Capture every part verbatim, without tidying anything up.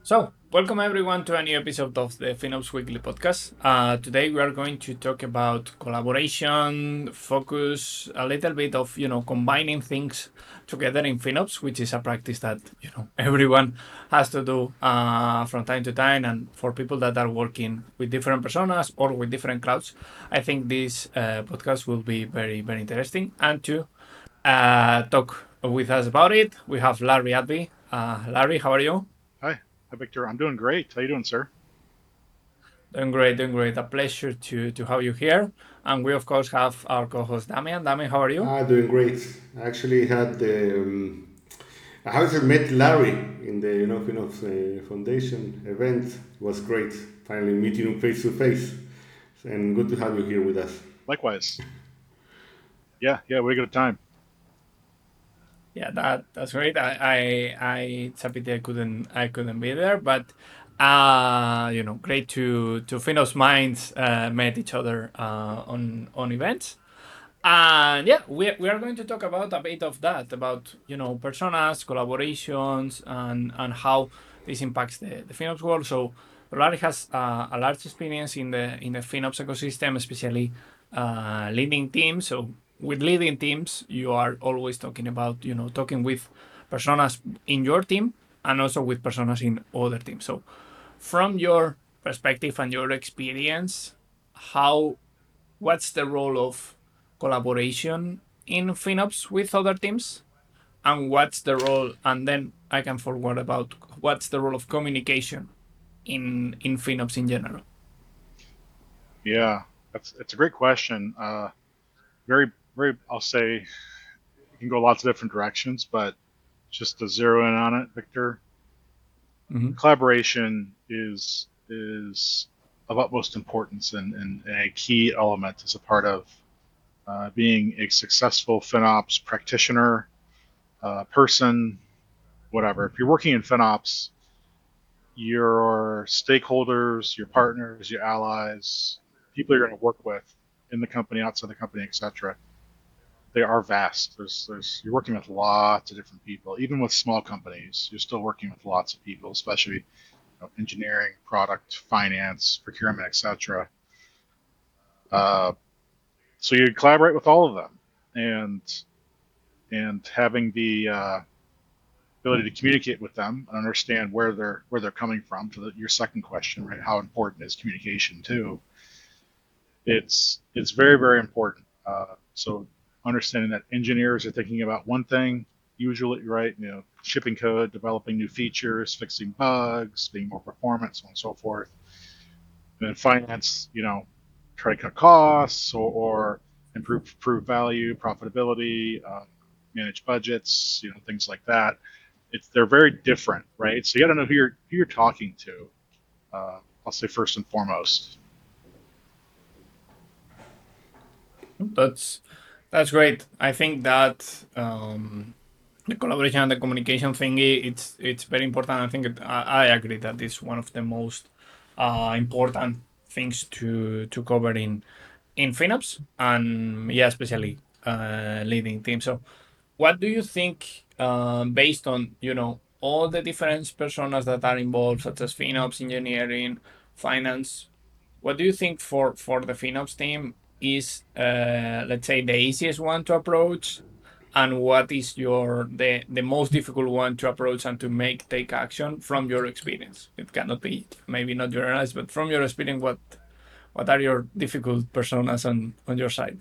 So, welcome everyone to a new episode of the FinOps Weekly podcast. Uh, today we are going to talk about collaboration, focus, a little bit of you know combining things together in FinOps, which is a practice that you know everyone has to do uh, from time to time. And for people that are working with different personas or with different clouds, I think this uh, podcast will be very very interesting. And to uh, talk with us about it, we have Larry Adby. Uh, Larry, how are you? Hi, hi, Victor. I'm doing great. How you doing, sir? Doing great, doing great. A pleasure to to have you here. And we of course have our co-host Damian. Damian, how are you? Ah, doing great. I actually had the um, I have met Larry in the you know FinOps uh, Foundation event. It was great. Finally meeting you face to face, and good to have you here with us. Likewise. Yeah, yeah. We had a good time. Yeah, that that's great. I I, I it's a pity I couldn't I couldn't be there, but uh you know great to to Finos minds uh, met each other uh, on on events. And yeah, we, we are going to talk about a bit of that, about you know personas, collaborations, and and how this impacts the, the FinOps world. So Larry has uh, a large experience in the in the FinOps ecosystem, especially uh, leading teams. So with leading teams, you are always talking about you know talking with personas in your team and also with personas in other teams. So from your perspective and your experience, how what's the role of collaboration in FinOps with other teams? And what's the role, and then I can forward about what's the role of communication in, in FinOps in general? Yeah, that's it's a great question. Uh, very, very. I'll say it can go lots of different directions, but just to zero in on it, Victor, Mm-hmm. collaboration is is of utmost importance and, and a key element as a part of uh, being a successful FinOps practitioner, uh, person, whatever. If you're working in FinOps, your stakeholders, your partners, your allies, people you're going to work with in the company, outside the company, et cetera. They are vast. There's, there's, you're working with lots of different people. Even with small companies, you're still working with lots of people, especially you know, engineering, product, finance, procurement, et cetera. Uh, so you collaborate with all of them, and and having the uh, ability to communicate with them and understand where they're where they're coming from. To the, your second question, right? How important is communication too? It's it's very very important. Uh, so understanding that engineers are thinking about one thing, usually right, you know, shipping code, developing new features, fixing bugs, being more performant, so on and so forth. And then finance, you know, try to cut costs or, or improve improve value, profitability, um, manage budgets, you know, things like that. It's they're very different, right? So you got to know who you're who you're talking to. Uh, I'll say first and foremost. That's that's great. I think that um, the collaboration and the communication thing it's it's very important. I think it, I, I agree that it's one of the most uh, important things to to cover in in FinOps and yeah, especially uh, leading teams. So, what do you think, uh, based on you know all the different personas that are involved, such as FinOps, engineering, finance? What do you think for for the FinOps team is, uh, let's say, the easiest one to approach, and what is your the the most difficult one to approach and to make take action from your experience? It cannot be maybe not generalized, but from your experience, what what are your difficult personas on on your side?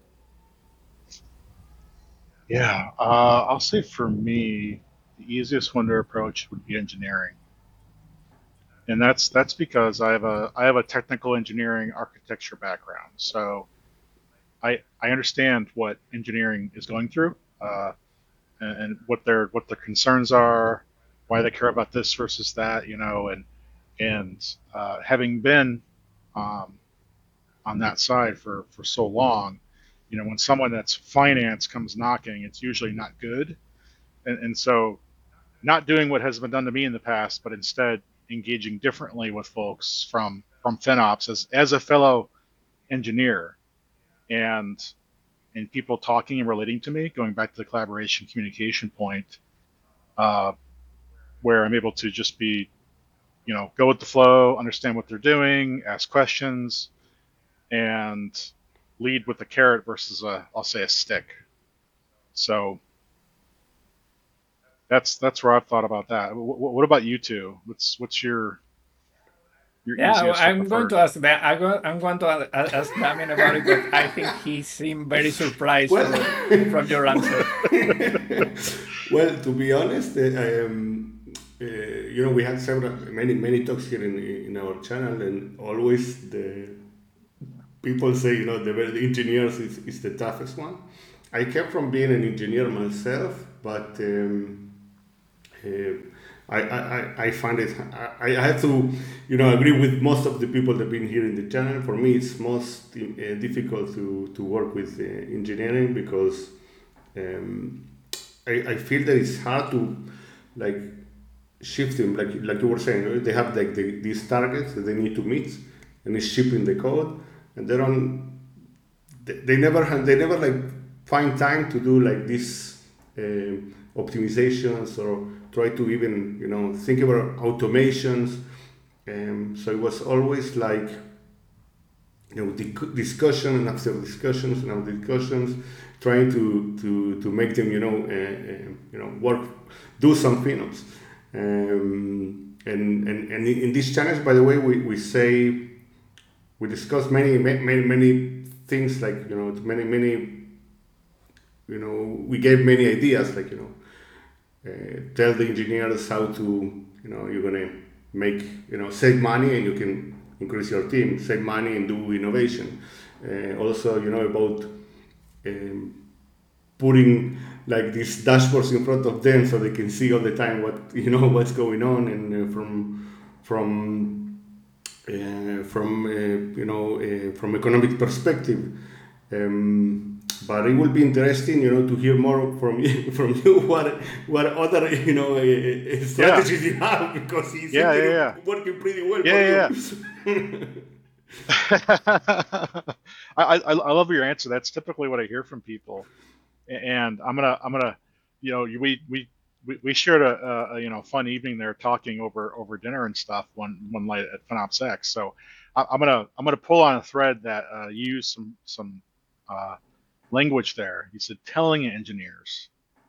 Yeah, uh, I'll say for me, the easiest one to approach would be engineering, and that's that's because I have a I have a technical engineering architecture background, so I I understand what engineering is going through, uh, and, and what their what their concerns are, why they care about this versus that, you know, and and uh, having been um, on that side for for so long, you know, when someone that's finance comes knocking, it's usually not good, and, and so not doing what has been done to me in the past, but instead engaging differently with folks from from FinOps as as a fellow engineer and and people talking and relating to me, going back to the collaboration communication point, uh, where I'm able to just be you know, go with the flow, understand what they're doing, ask questions, and lead with a carrot versus a, I'll say, a stick. So that's that's where I've thought about that. What, what about you two? What's what's your your Yeah, easiest or I'm going to preferred? ask that. I'm going, I'm going to a- a- ask Damien about it, but I think he seemed very surprised Well, for from your answer. well, to be honest, uh, I, um, uh, you know, we had several, many, many talks here in in our channel, and always the people say, you know, the, the engineers is, is the toughest one. I came from being an engineer myself, but um, uh, I, I, I find it, I, I have to, you know, agree with most of the people that have been here in the channel. For me, it's most uh, difficult to, to work with uh, engineering because um, I, I feel that it's hard to like shift them, like like you were saying, right? They have like the, these targets that they need to meet, and it's shipping the code, and they don't, they, they never have, they never like find time to do like these uh, optimizations or try to even you know think about automations. Um, so it was always like you know discussion and after discussions and after discussions, trying to to to make them you know uh, uh, you know work, do some cleanups. Um, and, and and in these channels, by the way, we, we say we discuss many many many things like you know many many you know we gave many ideas like you know uh, tell the engineers how to you know you're gonna make you know save money and you can increase your team, save money and do innovation. Uh, also you know about um, putting like these dashboards in front of them so they can see all the time what you know what's going on and uh, from from uh, from uh, you know uh, from economic perspective. Um, but it will be interesting, you know, to hear more from you, from you what what other you know uh, uh, Yeah, strategies you have because it seems yeah, to yeah, be working pretty well for yeah, you. yeah, yeah. I, I I love your answer. That's typically what I hear from people, and I'm gonna I'm gonna you know we we we, we shared a, a you know fun evening there talking over over dinner and stuff one one night at FinOps X. So I, I'm gonna I'm gonna pull on a thread that uh, you used some some uh, language there. You said telling engineers.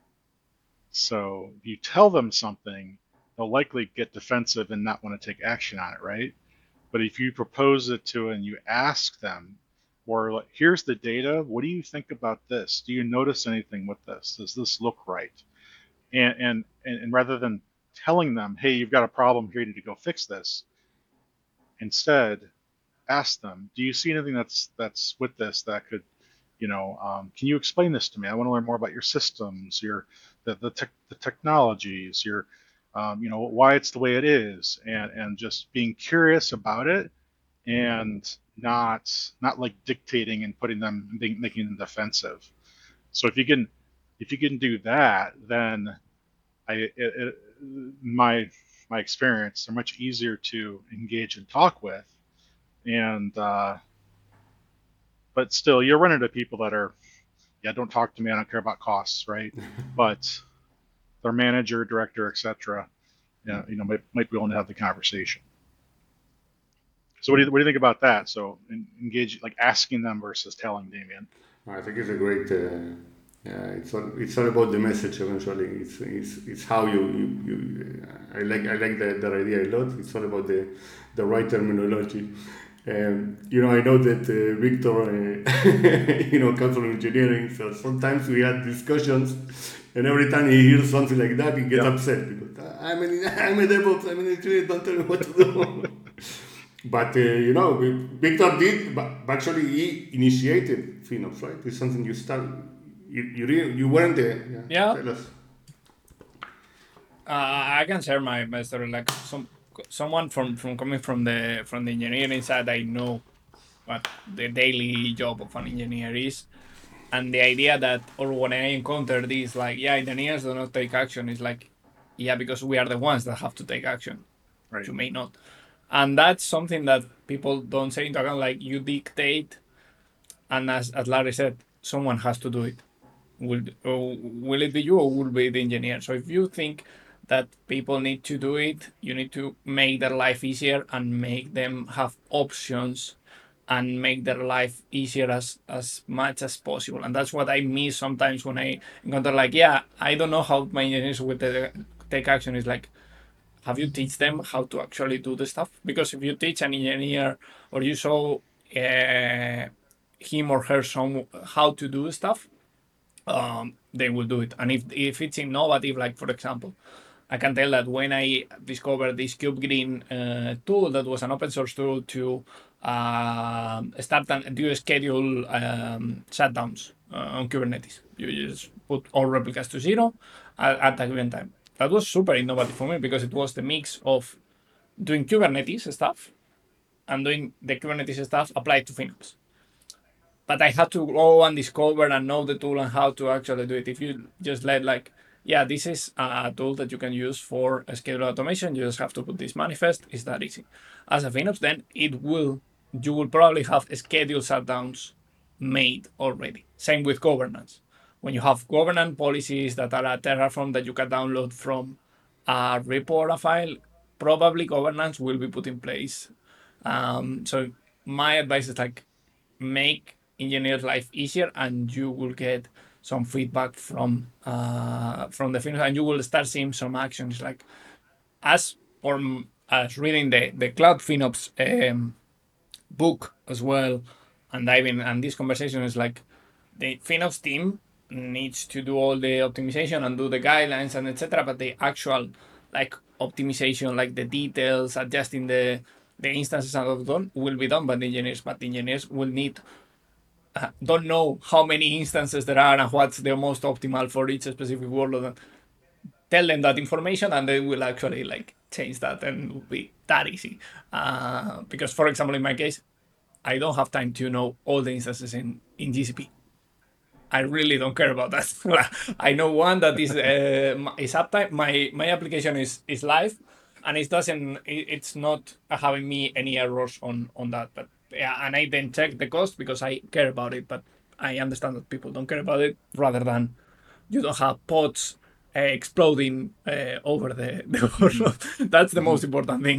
So if you tell them something, they'll likely get defensive and not want to take action on it, right? But if you propose it to and you ask them, or like, here's the data, what do you think about this? Do you notice anything with this? Does this look right? And and and, and rather than telling them, hey, you've got a problem here, you need to go fix this, instead ask them, do you see anything that's that's with this that could, you know, um, can you explain this to me? I want to learn more about your systems, your the the, tech the technologies, your um, you know why it's the way it is, and and just being curious about it and not not like dictating and putting them being, making them defensive. So if you can if you can do that, then I it, it, my my experience, they're much easier to engage and talk with, and uh, but still you're running into people that are, yeah, don't talk to me, I don't care about costs, right? But their manager, director, etc., you know, you know might, might be willing to have the conversation. So what do you what do you think about that? So engage, like asking them versus telling, Damien. I think it's a great. Uh, yeah, it's all it's all about the message. Eventually, it's it's, it's how you, you, you I like I like that, that idea a lot. It's all about the the right terminology. Um, you know, I know that uh, Victor, uh, you know, comes from engineering, so sometimes we had discussions, and every time he hears something like that, he gets Yep. upset because "Ah, I'm an, I'm a DevOps, I'm an engineer, don't tell me what to do." But uh, you know, Victor did, but actually he initiated FinOps, right? It's something you started. You you, really, you weren't there. Yeah, Yeah, tell us. uh, I can share my, my story. Like some someone from from coming from the from the engineering side, I know what the daily job of an engineer is, and the idea that, or when I encounter this, like, yeah, engineers do not take action, is like, yeah, because we are the ones that have to take action. Right. You may not, and that's something that people don't say into account. Like, you dictate, and as as Larry said, someone has to do it. Will, or will it be you or will it be the engineer? So if you think that people need to do it. You need to make their life easier and make them have options and make their life easier as as much as possible. And that's what I miss sometimes when I encounter like, yeah, I don't know how my engineers with the take action is like, have you teach them how to actually do the stuff? Because if you teach an engineer or you show uh, him or her some how to do stuff, um, they will do it. And if if it's innovative, like for example, I can tell that when I discovered this KubeGreen uh, tool, that was an open source tool to uh, start and do schedule um, shutdowns uh, on Kubernetes. You just put all replicas to zero at, at a given time. That was super innovative for me because it was the mix of doing Kubernetes stuff and doing the Kubernetes stuff applied to FinOps. But I had to go and discover and know the tool and how to actually do it. If you just let like, yeah, this is a tool that you can use for a schedule automation. You just have to put this manifest. It's that easy. As a FinOps, then it will, you will probably have schedule shutdowns made already. Same with governance. When you have governance policies that are a Terraform that you can download from a repo or a file, probably governance will be put in place. Um, so my advice is like, make engineers' life easier, and you will get some feedback from uh, from the FinOps, and you will start seeing some actions like as or as reading the the Cloud FinOps um, book as well, and diving and this conversation is like the FinOps team needs to do all the optimization and do the guidelines and et cetera. But the actual like optimization, like the details, adjusting the the instances and all done will be done by the engineers. But the engineers will need uh, don't know how many instances there are and what's the most optimal for each specific workload. Tell them that information, and they will actually like change that, and it will be that easy. Uh, because, for example, in my case, I don't have time to know all the instances in in G C P. I really don't care about that. I know one that is uh, is uptime. My my application is is live, and it doesn't. It's not having me any errors on on that. But yeah, and I then check the cost because I care about it. But I understand that people don't care about it. Rather than you don't have pods uh, exploding uh, over the the workload. That's the most important thing.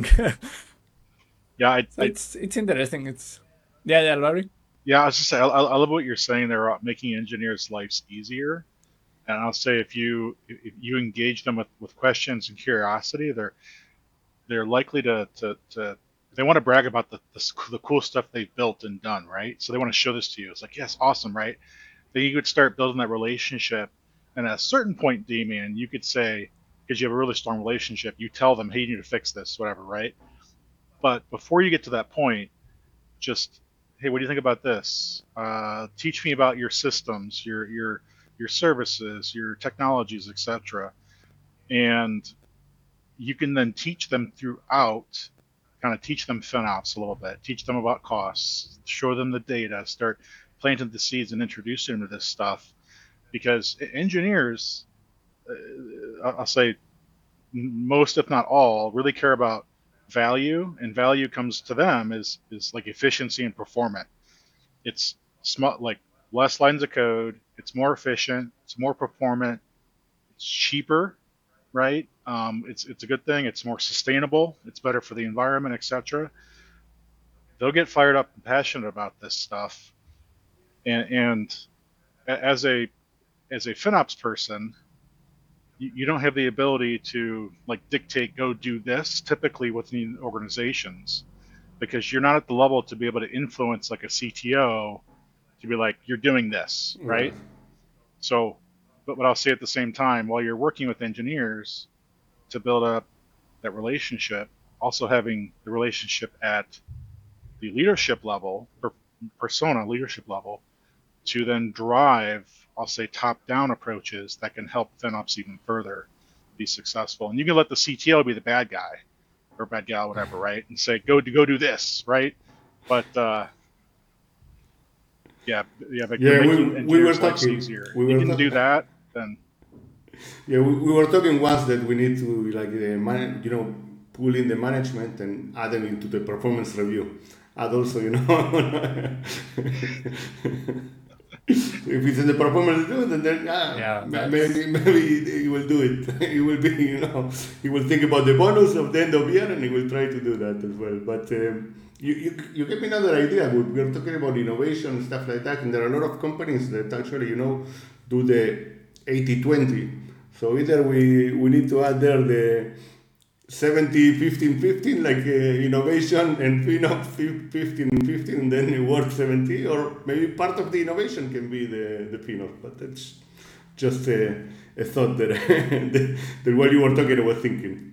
Yeah, I, So I it's it's interesting. It's yeah, yeah, Larry. yeah. I was just saying, I, I love what you're saying there about making engineers' lives easier. And I'll say if you if you engage them with, with questions and curiosity, they're they're likely to to, to they want to brag about the, the the cool stuff they've built and done, right? So they want to show this to you. It's like, yes, awesome, right? Then you could start building that relationship. And at a certain point, Damien, you could say, because you have a really strong relationship, you tell them, hey, you need to fix this, whatever, right? But before you get to that point, just, hey, what do you think about this? Uh, teach me about your systems, your your your services, your technologies, et cetera. And you can then teach them throughout, kind of teach them FinOps a little bit, teach them about costs, show them the data, start planting the seeds and introducing them to this stuff. Because engineers, uh, I'll say most, if not all, really care about value, and value comes to them is is like efficiency and performance. It's smart, like less lines of code. It's more efficient. It's more performant. It's cheaper, right? Um, it's it's a good thing. It's more sustainable. It's better for the environment, et cetera. They'll get fired up and passionate about this stuff, and and as a as a FinOps person, you, you don't have the ability to like dictate, go do this typically within organizations, because you're not at the level to be able to influence like a C T O to be like, you're doing this, Right. right? So, but what I'll say at the same time, while you're working with engineers to build up that relationship, also having the relationship at the leadership level, per, persona leadership level, to then drive, I'll say, top-down approaches that can help FinOps even further be successful. And you can let the C T O be the bad guy or bad gal, whatever, right? And say, go go do this, right? But uh, yeah, yeah, but you're Yeah, we making we were engineers' lives talking. easier. We You were can do ta- that, then yeah, we, we were talking once that we need to like uh, man, you know, pull in the management and add them into the performance review. Add also, you know. If it's in the performance to do it, then ah, Yeah, maybe that's maybe he will do it. He will be, you know, he will think about the bonus of the end of year and he will try to do that as well. But um, you, you you gave me another idea. We we are talking about innovation stuff like that, and there are a lot of companies that actually, you know, do the eighty twenty. So either we we need to add there the seventy fifteen fifteen like uh, innovation and FinOps fifteen fifteen and then it works seventy, or maybe part of the innovation can be the, the FinOps, but that's just a, a thought that, that, that while you were talking I was thinking.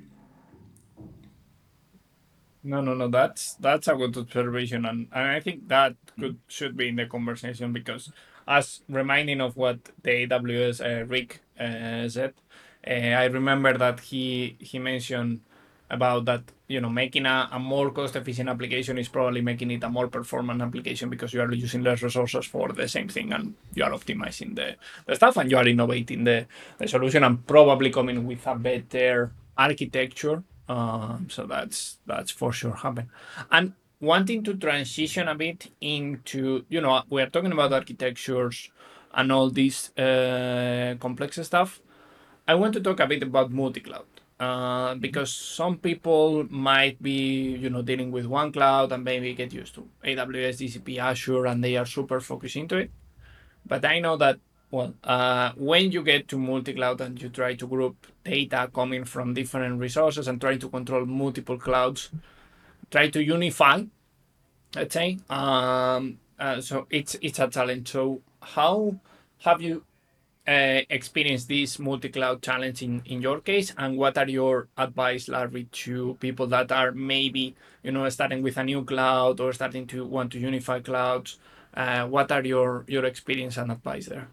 no, no, no. That's that's a good observation, and, and I think that could should be in the conversation because, as reminding of what the A W S uh, Rick uh, said, uh, I remember that he he mentioned about that you know making a, a more cost efficient application is probably making it a more performant application because you are using less resources for the same thing and you are optimizing the, the stuff and you are innovating the, the solution and probably coming with a better architecture. Um, so that's that's for sure happen. And wanting to transition a bit into, you know, we are talking about architectures and all this uh, complex stuff. I want to talk a bit about multi-cloud. Uh, because some people might be, you know, dealing with one cloud and maybe get used to A W S, G C P, Azure, and they are super focused into it. But I know that, well, uh, when you get to multi-cloud and you try to group data coming from different resources and try to control multiple clouds, try to unify, let's say, um, uh, so it's it's a challenge. So how have you uh, experienced this multi-cloud challenge in, in your case, and what are your advice, Larry, to people that are maybe you know starting with a new cloud or starting to want to unify clouds? Uh, what are your your experience and advice there?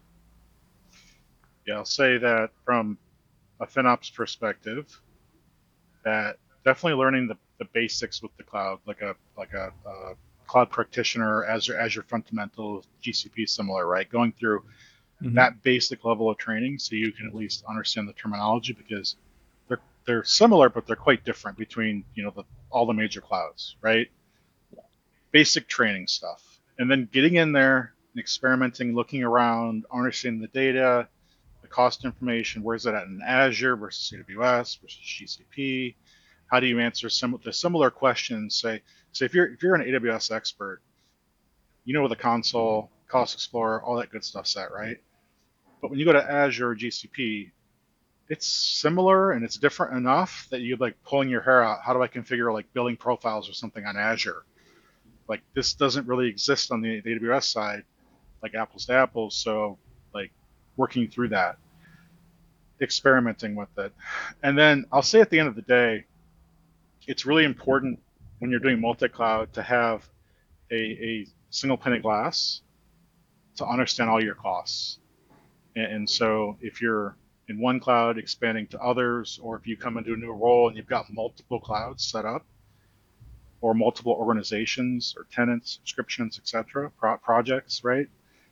Yeah, I'll say that from a FinOps perspective, that definitely learning the, the basics with the cloud, like a like a, uh cloud practitioner, Azure Azure fundamentals, G C P similar, right? Going through Mm-hmm. that basic level of training so you can at least understand the terminology because they're they're similar but they're quite different between you know the all the major clouds, right? Basic training stuff, and then getting in there and experimenting, looking around, understanding the data, the cost information. Where's it at in Azure versus A W S versus G C P? How do you answer some the similar questions? Say, say if you're if you're an A W S expert, you know the console, cost explorer, all that good stuff's at, right? But when you go to Azure or G C P, it's similar and it's different enough that you're like pulling your hair out. How do I configure like billing profiles or something on Azure? Like this doesn't really exist on the A W S side, like apples to apples. So like working through that, experimenting with it. And then I'll say at the end of the day, it's really important when you're doing multi-cloud to have a, a single pane of glass to understand all your costs. And, and so if you're in one cloud expanding to others, or if you come into a new role and you've got multiple clouds set up, or multiple organizations or tenants, subscriptions, et cetera, pro- projects, right?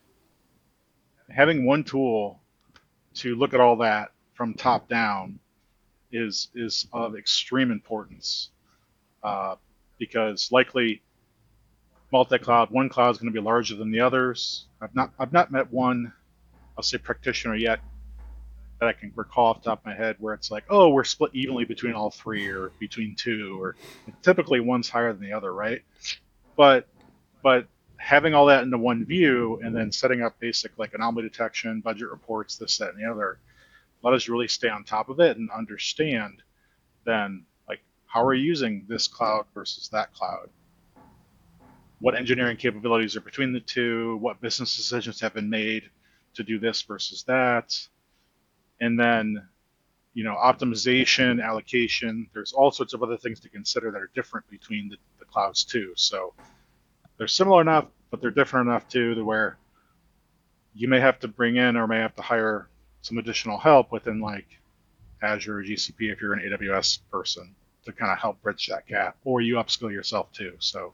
Having one tool to look at all that from top down is is of extreme importance uh, because likely multi-cloud, one cloud is going to be larger than the others. I've not I've not met one, I'll say practitioner yet that I can recall off the top of my head where it's like, oh, we're split evenly between all three or between two, or typically one's higher than the other, right? But but having all that into one view and then setting up basic like anomaly detection, budget reports, this, that, and the other, let us really stay on top of it and understand then like how are you using this cloud versus that cloud? What engineering capabilities are between the two? What business decisions have been made to do this versus that? And then, you know, optimization, allocation. There's all sorts of other things to consider that are different between the, the clouds too. So they're similar enough, but they're different enough too to where you may have to bring in or may have to hire some additional help within like Azure or G C P if you're an A W S person to kind of help bridge that gap, or you upskill yourself too. So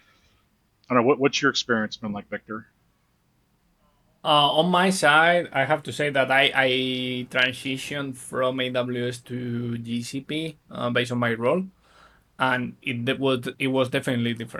I don't know what, what's your experience been like, Victor? Uh, on my side, I have to say that I, I transitioned from A W S to G C P uh, based on my role, and it de- was it was definitely different.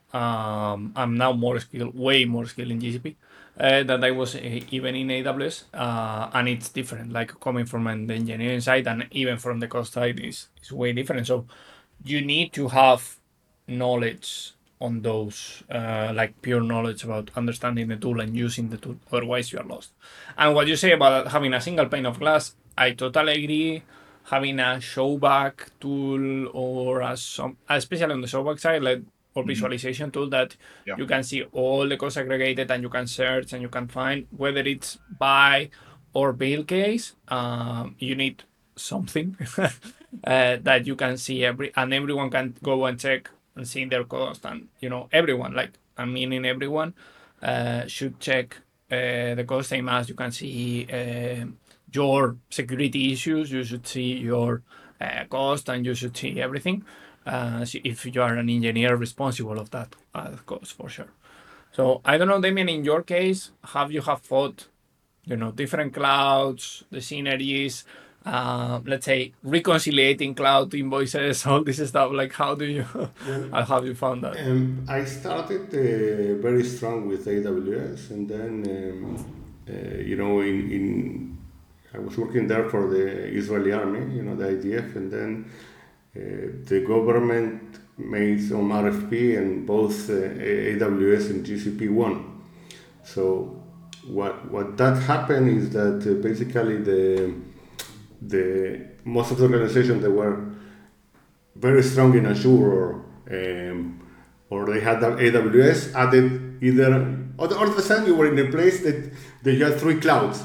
Um, I'm now more skilled, way more skilled in G C P uh, than I was uh, even in A W S, uh, and it's different. Like coming from the engineering side and even from the cost side is is way different. So you need to have knowledge on those, uh, like pure knowledge about understanding the tool and using the tool. Otherwise, you are lost. And what you say about having a single pane of glass, I totally agree. Having a showback tool or a some, especially on the showback side, like or visualization tool that Yeah. you can see all the costs aggregated and you can search and you can find whether it's buy or build case. Um, you need something uh, that you can see every and everyone can go and check and see their cost, and you know everyone, like I mean everyone uh, should check uh, the cost, same as you can see uh, your security issues, you should see your uh, cost, and you should see everything uh, if you are an engineer responsible of that uh, cost for sure. So I don't know, Damien, in your case, have you have thought, you know, different clouds, the synergies, uh, let's say reconciliating cloud invoices, all this stuff? Like, how do you, how have you found that? Um, I started uh, very strong with A W S, and then um, uh, you know, in, in I was working there for the Israeli army, you know, the I D F, and then uh, the government made some R F P, and both uh, A W S and G C P won. So what what that happened is that uh, basically the the most of the organizations that were very strong in Azure or um, or they had A W S added either all of a sudden you were in a place that they had three clouds.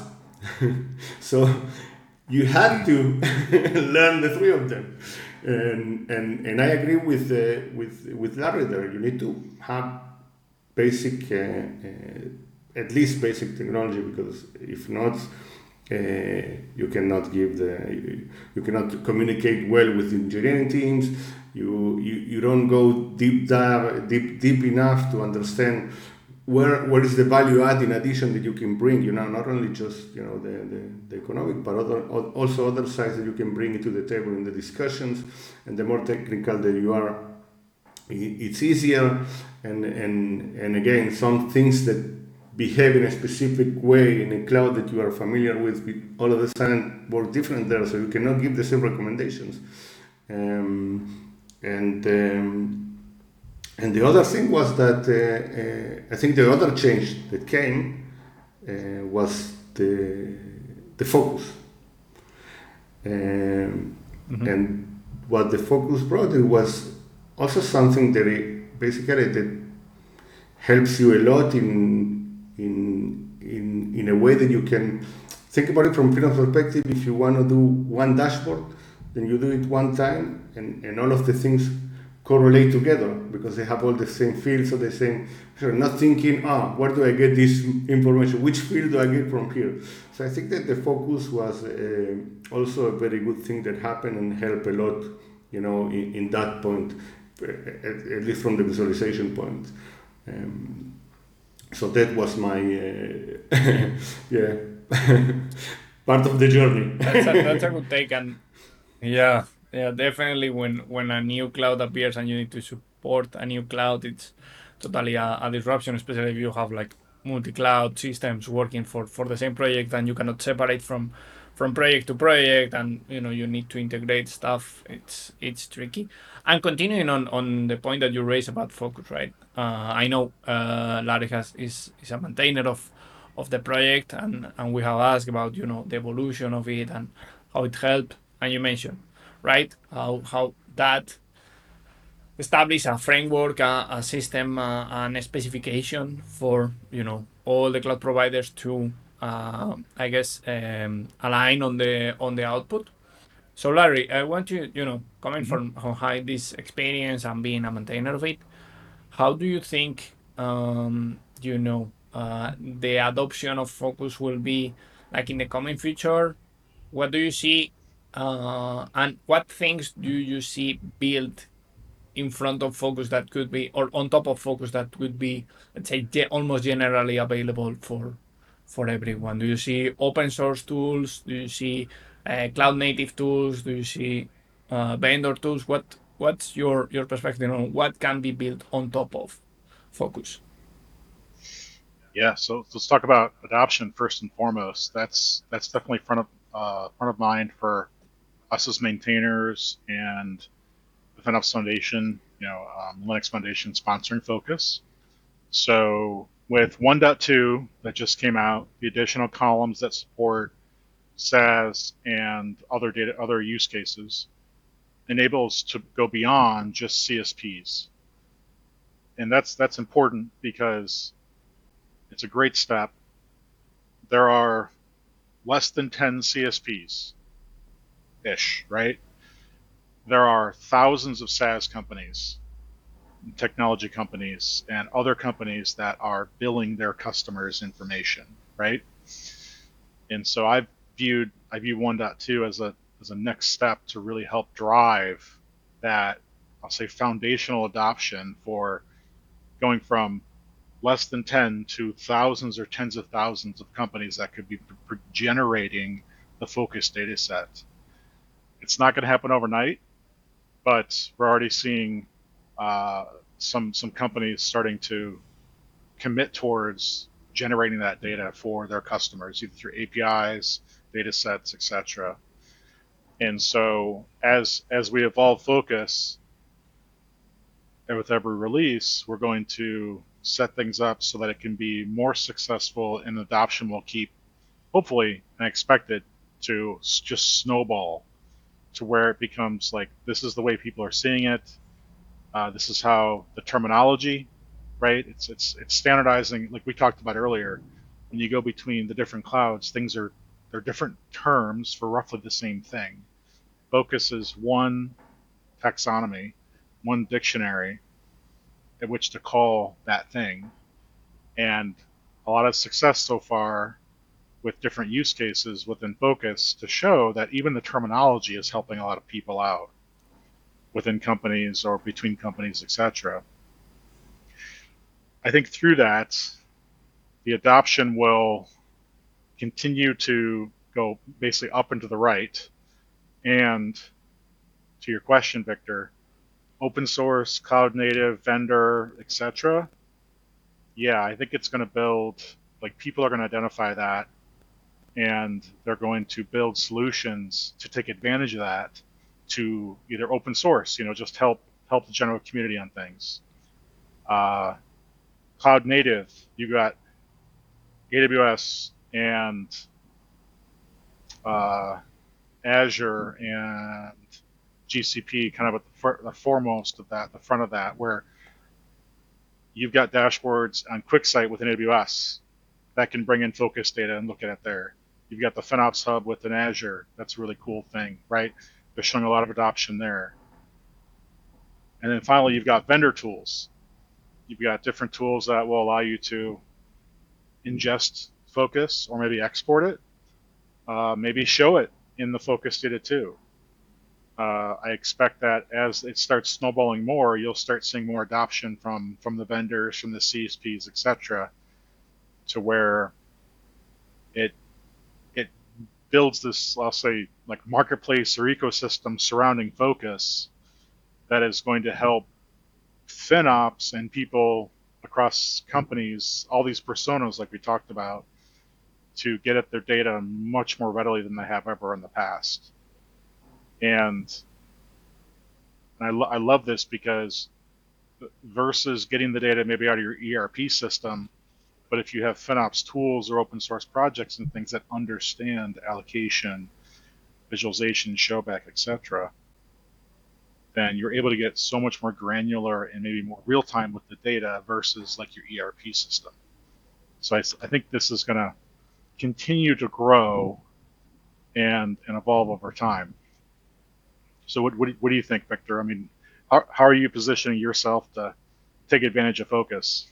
So you had to learn the three of them, and and, and I agree with uh, with with Larry there. You need to have basic, uh, uh, at least basic technology, because if not, uh, you cannot give the you, you cannot communicate well with engineering teams. You you, you don't go deep dive deep deep enough to understand where where is the value add in addition that you can bring, you know, not only just, you know, the, the, the economic, but other also other sides that you can bring into the table in the discussions. And the more technical that you are, it's easier. And and and again, some things that behave in a specific way in a cloud that you are familiar with, all of a sudden work different there, so you cannot give the same recommendations. Um, and um, And the other thing was that uh, uh, I think the other change that came uh, was the the focus. Um, mm-hmm. And what the focus brought, it was also something that it basically that helps you a lot in in in in a way that you can think about it from Finance perspective. If you want to do one dashboard, then you do it one time, and, and all of the things correlate together because they have all the same fields or the same. You're not thinking, ah, where do I get this information? Which field do I get from here? So I think that the focus was uh, also a very good thing that happened and helped a lot, you know, in, in that point, at, at least from the visualization point. Um, so that was my uh, yeah part of the journey. That's a, that's a good take, and yeah. Yeah, definitely. When when a new cloud appears and you need to support a new cloud, it's totally a, a disruption. Especially if you have like multi-cloud systems working for, for the same project, and you cannot separate from from project to project, and you know you need to integrate stuff. It's it's tricky. And continuing on, on the point that you raised about focus, right? Uh, I know uh, Larry has is is a maintainer of of the project, and and we have asked about you know the evolution of it and how it helped, and you mentioned. Right? How how that establish a framework, a, a system, uh, and a specification for you know all the cloud providers to, uh, I guess, um, align on the on the output. So Larry, I want you you know coming mm-hmm. from how this experience and being a maintainer of it, how do you think um, you know uh, the adoption of Focus will be like in the coming future? What do you see? Uh, and what things do you see built in front of Focus that could be, or on top of Focus that could be, let's say, ge- almost generally available for for everyone? Do you see open source tools? Do you see uh, cloud native tools? Do you see uh, vendor tools? What what's your your perspective on what can be built on top of focus? Yeah, so let's talk about adoption first and foremost. That's that's definitely front of uh, front of mind for us as maintainers and the FinOps Foundation, you know, um, Linux Foundation sponsoring Focus. So with one point two that just came out, the additional columns that support S A S and other data, other use cases, enables to go beyond just C S Ps, and that's that's important because it's a great step. There are less than ten C S Ps ish, right? There are thousands of SaaS companies, technology companies, and other companies that are billing their customers information, right? And so I've viewed I view one point two as a as a next step to really help drive that, I'll say, foundational adoption for going from less than ten to thousands or tens of thousands of companies that could be generating the focus data set. It's not going to happen overnight, but we're already seeing uh, some some companies starting to commit towards generating that data for their customers, either through A P Is, data sets, et cetera. And so as as we evolve Focus, and with every release, we're going to set things up so that it can be more successful, and adoption will keep, hopefully, and expected to just snowball to where it becomes like, this is the way people are seeing it. Uh, this is how the terminology, right? It's it's it's standardizing, like we talked about earlier. When you go between the different clouds, things are they're different terms for roughly the same thing. Focus is one taxonomy, one dictionary at which to call that thing, and a lot of success so far with different use cases within Focus to show that even the terminology is helping a lot of people out within companies or between companies, et cetera. I think through that, the adoption will continue to go basically up and to the right. And to your question, Victor, open source, cloud native, vendor, et cetera. Yeah, I think it's going to build, like, people are going to identify that, and they're going to build solutions to take advantage of that, to either open source, you know, just help help the general community on things. Uh, cloud native, you got A W S and uh, Azure and G C P kind of at the, for, the foremost of that, the front of that, where you've got dashboards on QuickSight within A W S that can bring in focus data and look at it there. You've got the FinOps Hub within Azure. That's a really cool thing, right? They're showing a lot of adoption there. And then finally, you've got vendor tools. You've got different tools that will allow you to ingest focus, or maybe export it, uh, maybe show it in the focus data too. Uh, I expect that as it starts snowballing more, you'll start seeing more adoption from from the vendors, from the C S Ps, et cetera, to where it it builds this, I'll say, like, marketplace or ecosystem surrounding focus that is going to help FinOps and people across companies, all these personas like we talked about, to get at their data much more readily than they have ever in the past. And I, lo- I love this because versus getting the data maybe out of your E R P system, but if you have FinOps tools or open source projects and things that understand allocation, visualization, showback, et cetera, then you're able to get so much more granular and maybe more real time with the data versus like your E R P system. So I, I think this is going to continue to grow and, and evolve over time. So what, what, what do you think, Victor? I mean, how, how are you positioning yourself to take advantage of focus?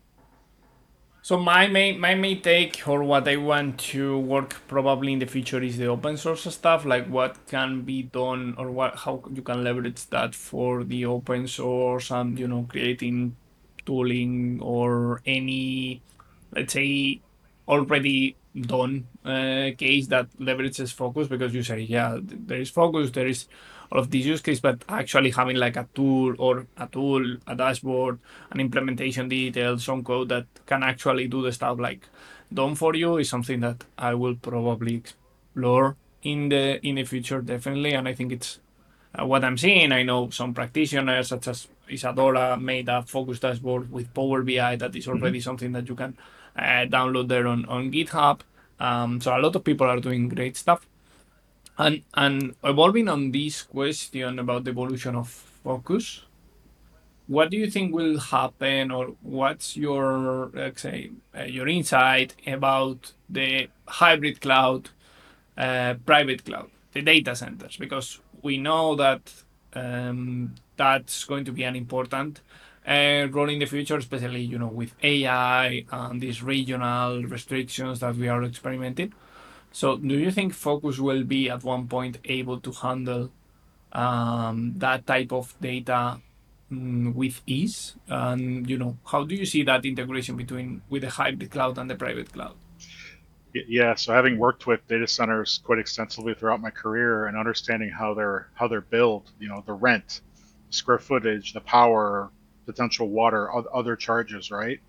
So my main my main take, or what I want to work probably in the future, is the open source stuff, like what can be done, or what how you can leverage that for the open source, and you know creating tooling or any, let's say, already done uh, case that leverages focus, because you say, yeah, there is focus, there is all of these use cases, but actually having like a tool or a tool, a dashboard, an implementation detail, some code that can actually do the stuff like done for you is something that I will probably explore in the in the future, definitely. And I think it's uh, what I'm seeing. I know some practitioners such as Isadora made a focus dashboard with Power B I that is already mm-hmm. something that you can uh, download there on, on GitHub. Um, so a lot of people are doing great stuff. And and evolving on this question about the evolution of focus, what do you think will happen, or what's your, let's say, uh, your insight about the hybrid cloud, uh, private cloud, the data centers? Because we know that um, that's going to be an important uh, role in the future, especially you know with A I and these regional restrictions that we are experimenting. So, do you think Focus will be at one point able to handle um, that type of data mm, with ease? And you know, how do you see that integration between with the hybrid cloud and the private cloud? Yeah, so having worked with data centers quite extensively throughout my career and understanding how they're how they're built, you know, the rent, the square footage, the power, potential water, other charges, right?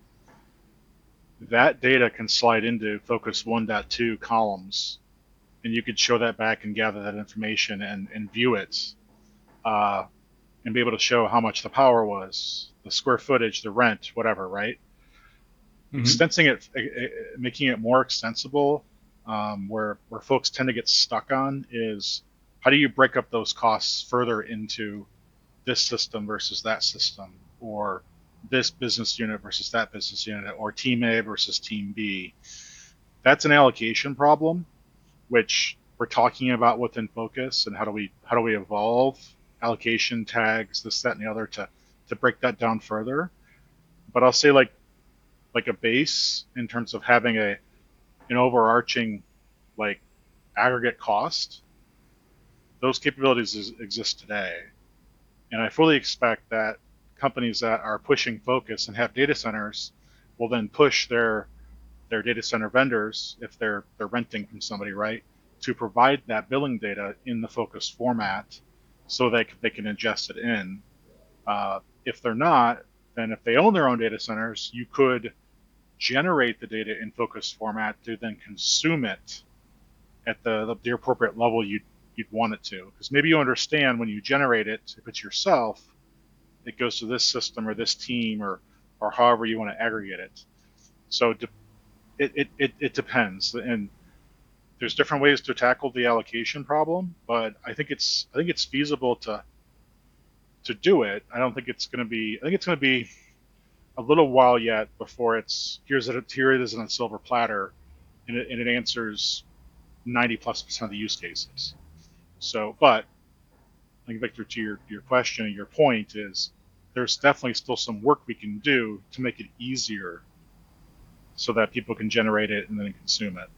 That data can slide into Focus one point two columns, and you could show that back and gather that information and, and view it, uh, and be able to show how much the power was, the square footage, the rent, whatever, right? Mm-hmm. Extensing it, making it more extensible, um, where where folks tend to get stuck on is how do you break up those costs further into this system versus that system, or this business unit versus that business unit, or team A versus team B. That's an allocation problem, which we're talking about within Focus, and how do we how do we evolve allocation tags, this, that, and the other to to break that down further. But I'll say like like a base in terms of having a an overarching like aggregate cost. Those capabilities is, exist today, and I fully expect that companies that are pushing Focus and have data centers will then push their their data center vendors, if they're they're renting from somebody, right, to provide that billing data in the Focus format, so that they can ingest it in. Uh, if they're not, then if they own their own data centers, you could generate the data in Focus format to then consume it at the the appropriate level you'd you'd want it to. Because maybe you understand when you generate it, if it's yourself, it goes to this system or this team, or or however you want to aggregate it. So it, it, it, it depends, and there's different ways to tackle the allocation problem, but I think it's I think it's feasible to to do it. I don't think it's going to be I think it's going to be a little while yet before it's here's it here it is on a silver platter, and it, and it answers ninety plus percent of the use cases. So, but I think, Victor, to your your question and your point is, there's definitely still some work we can do to make it easier, so that people can generate it and then consume it.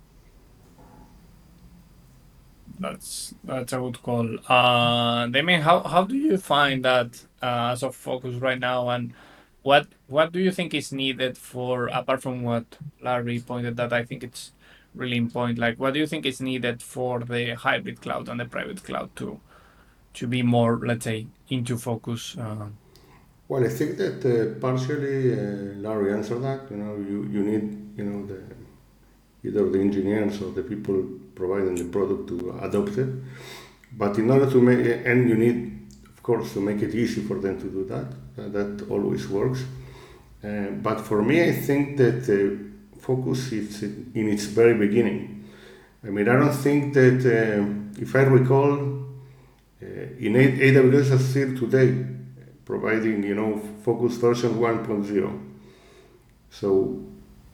That's that's a good call. Uh, Damien, how how do you find that uh, as of Focus right now, and what what do you think is needed for, apart from what Larry pointed that I think it's really important, like what do you think is needed for the hybrid cloud and the private cloud to to be more, let's say, into Focus? Uh, Well, I think that uh, partially uh, Larry answered that. You know, you, you need you know the either the engineers or the people providing the product to adopt it. But in order to make, and you need, of course, to make it easy for them to do that. Uh, that always works. Uh, but for me, I think that uh, Focus is in its very beginning. I mean, I don't think that, uh, if I recall, uh, in A W S is still today providing, you know, Focus version one point oh. So,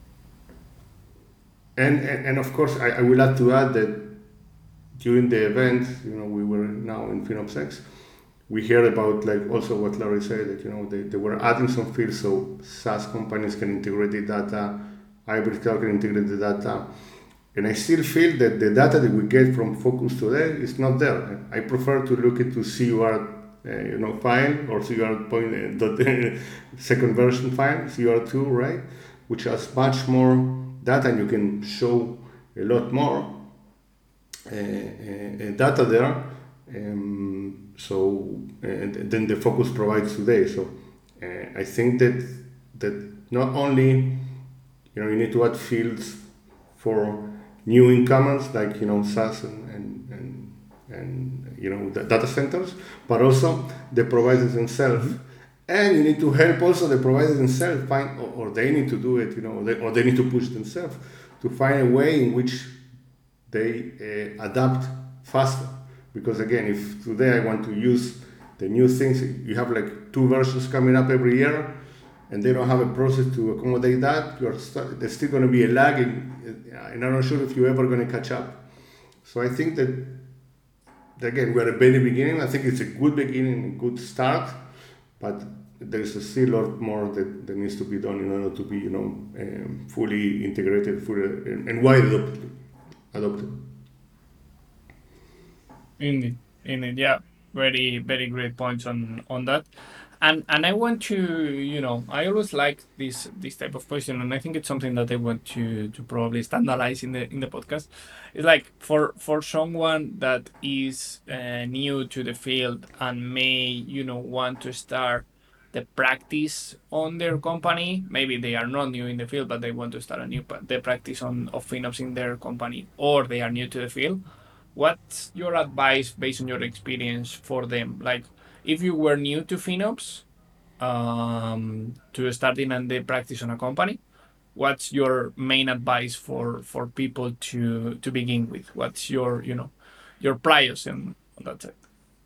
and, and, and of course, I, I will have to add that during the event, you know, we were now in FinOpsX, we heard about, like, also what Larry said, that, you know, they, they were adding some fields so SaaS companies can integrate the data, hybrid cloud can integrate the data. And I still feel that the data that we get from Focus today is not there. I prefer to look into C U R, uh, you know, file, or C U R point, uh, second version file, C U R two, right? Which has much more data, and you can show a lot more uh, uh, data there. Um, so and then the focus provides today. So uh, I think that that not only you know you need to add fields for new incomers like you know SaaS and and, and, and you know the data centers, but also the providers themselves. Mm-hmm. And you need to help also the providers themselves find, or, or they need to do it, you know, or they, or they need to push themselves to find a way in which they uh, adapt faster. Because again, if today I want to use the new things, you have like two versions coming up every year, and they don't have a process to accommodate that, you're st- there's still going to be a lag, in, and I'm not sure if you're ever going to catch up. So I think that, again, we're at a very beginning. I think it's a good beginning, a good start, but there's still a lot more that, that needs to be done in order to be, you know, um, fully integrated, fully and, and wide adopted. adopted. Indeed, indeed, yeah, very, very great points on on that. And and I want to, you know, I always like this this type of question, and I think it's something that I want to to probably standardize in the in the podcast. It's like for for someone that is uh, new to the field and may, you know, want to start the practice on their company. Maybe they are not new in the field, but they want to start a new the practice on of FinOps in their company, or they are new to the field. What's your advice based on your experience for them? Like, if you were new to FinOps, um, to starting and the practice on a company, what's your main advice for for people to to begin with? What's your you know your priors on, on that side?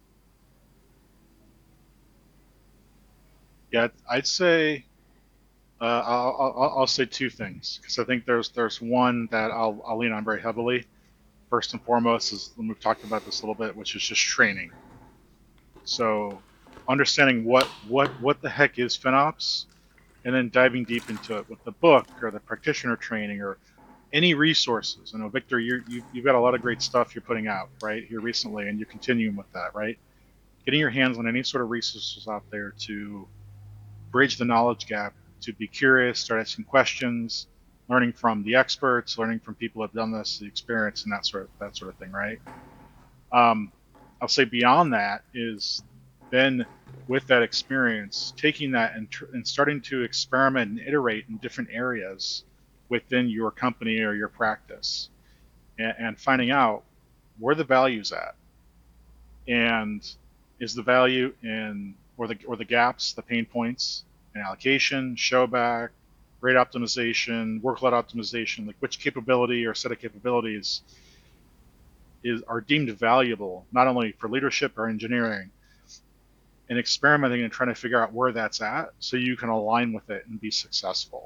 Yeah, I'd say uh, I'll, I'll I'll say two things because I think there's there's one that I'll I'll lean on very heavily. First and foremost is, and we've talked about this a little bit, which is just training. So understanding what what what the heck is FinOps, and then diving deep into it with the book or the practitioner training or any resources. I know, Victor, you you you've got a lot of great stuff you're putting out right here recently, and you're continuing with that, right? Getting your hands on any sort of resources out there to bridge the knowledge gap, to be curious, start asking questions, learning from the experts, learning from people who have done this, the experience, and that sort of that sort of thing, right? Um, I'll say beyond that is then with that experience, taking that and, tr- and starting to experiment and iterate in different areas within your company or your practice, and, and finding out where the value's at, and is the value in or the or the gaps, the pain points in allocation, showback, rate optimization, workload optimization, like which capability or set of capabilities is are deemed valuable not only for leadership or engineering, and experimenting and trying to figure out where that's at so you can align with it and be successful.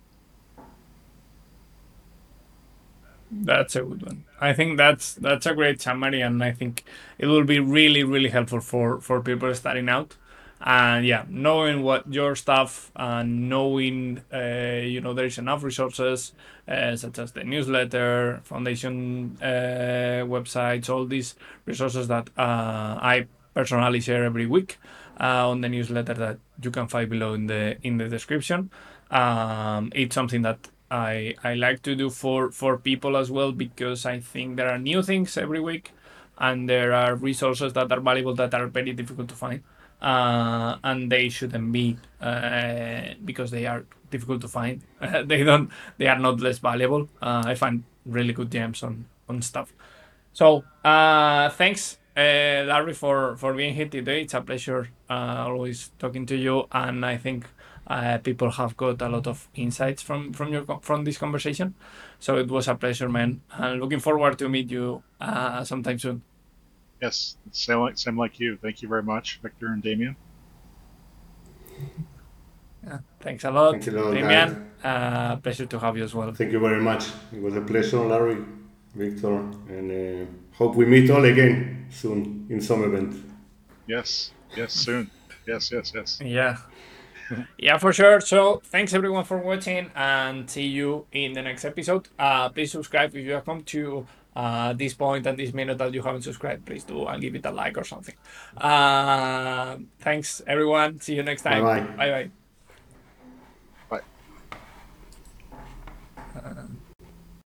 That's a good one. I think that's that's a great summary, and I think it will be really, really helpful for for people starting out. And yeah, knowing what your stuff and knowing, uh, you know, there's enough resources, uh, such as the newsletter, foundation uh, websites, all these resources that uh, I personally share every week uh, on the newsletter that you can find below in the in the description. Um, it's something that I I like to do for for people as well, because I think there are new things every week, and there are resources that are valuable that are very difficult to find, uh, and they shouldn't be, uh, because they are difficult to find. they don't they are not less valuable. Uh, I find really good gems on on stuff. So uh, thanks, uh, Larry, for, for being here today. It's a pleasure uh, always talking to you, and I think uh, people have got a lot of insights from from your from this conversation. So it was a pleasure, man. And looking forward to meet you uh, sometime soon. Yes, same like, same like you. Thank you very much, Victor and Damien. Yeah, thanks a lot, Thank you a lot, Damian. Uh, pleasure to have you as well. Thank you very much. It was a pleasure, Larry, Victor, and uh, hope we meet all again soon in some event. Yes, yes, soon. Yes, yes, yes. Yeah. Yeah, for sure. So thanks everyone for watching, and see you in the next episode. Uh, please subscribe if you have come to uh, this point and this minute that you haven't subscribed. Please do, and give it a like or something. Uh, thanks everyone. See you next time. Bye bye. Bye bye.